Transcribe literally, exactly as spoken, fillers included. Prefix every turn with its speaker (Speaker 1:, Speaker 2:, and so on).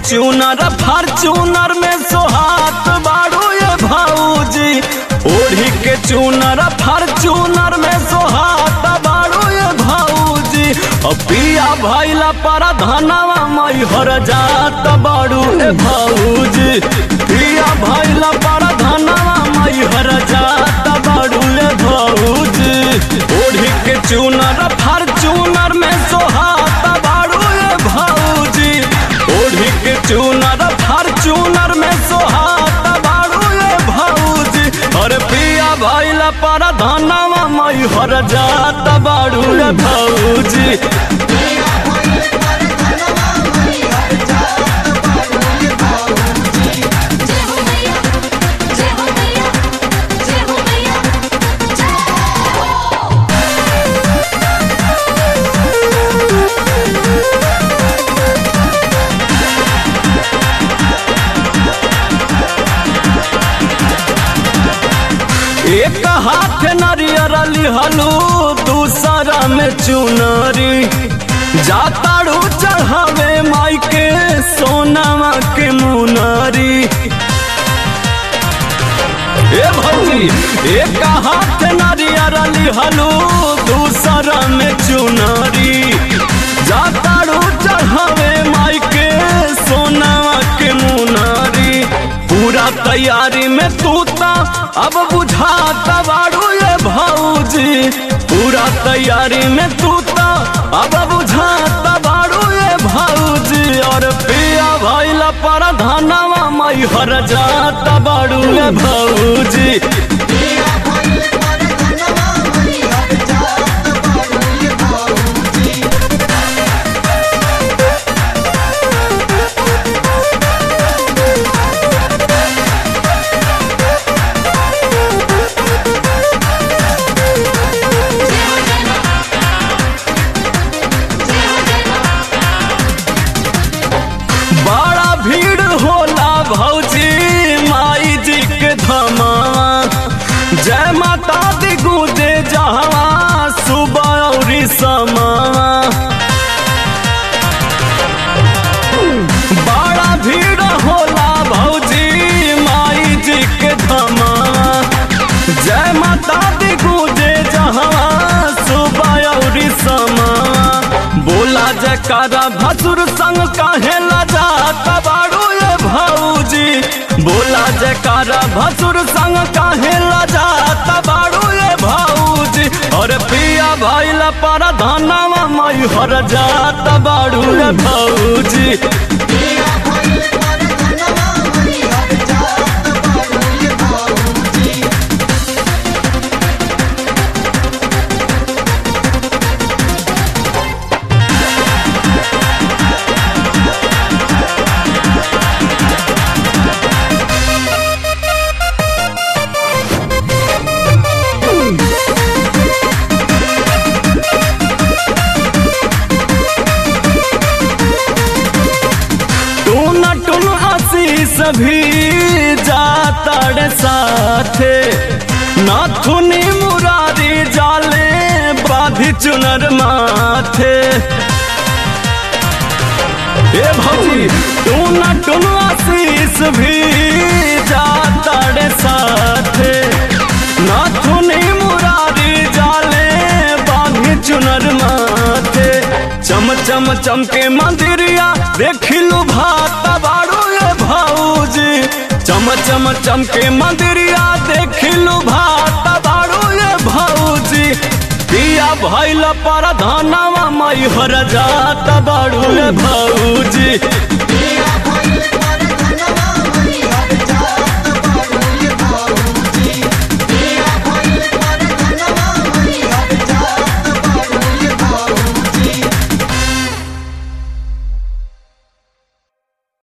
Speaker 1: चूनर Fortuner में सोहात बाड़ू ये भौजी। ओढ़ी के चूनर फॉर्चूनर में सोहात बाड़ू ये भौजी। पिया भैला पर धनवा मैहर जात बाड़ू ए भौजी। पिया भैला पर धनवा मैहर जात बाड़ू ए भौजी। ओढ़ी के चूनर फॉर्चूनर में सोहात बाड़ू ए भौजी। ओढ़ी के चूनर फॉर्चूनर में सोहात बाड़ू ए भौजी। और पिया भैला पर धनवा मैहर जात बाड़ू ए भौजी। एक हाथ नरियर लिहलू दूसरा में चुनरी। जाताड़ू चढ़ावे माई के सोनावा के मुनरी। ए भौजी एक हाथ नरियर लिहलू दूसरा में चुनरी। जाताड़ू चढ़ावे माई के सोनावा के मुनरी। पूरा तैयारी में तूता अब बुझाता बाड़ू ये भौजी। पूरा तैयारी में तूता अब बुझाता बाड़ू ये भौजी। और पिया भैला पर धनवा मैहर जाता बाड़ू ये भौजी। बड़ा भीड़ होला भौजी माई जी के धमावा। जय माता दी गूंजे जहवा सुबह और समावा। बड़ा भीड़ होला भौजी माई जी के धमावा। जय माता दी गूंजे जहवा सुबह और समावा। बोला जयकारा भसुर संग काहे लजाता बाड़ू ये भौजी। बोला जयकारा भसुर संग काहे लजाता बाड़ू ये भौजी। और पिया भैला पर धनवा मैहर जाता बाड़ू ये भौजी। सभी जाताड़ साथे नाथुनी मुरारी जाले बाधी चुनर माथे। ए भौजी तू न टुन आशीष भी जाताड़ साथे नाथुनी मुरारी जाले बाधी चुनर माथे। चम चम चमके मंदिरिया देखिलू भाता बाड़ू ये भौजी। चम चम चमके मंदिरिया देखिलू भाता बाड़ू ये भौजी। पिया भैला पर धनवा मैहर जाता बाड़ू ये भौजी।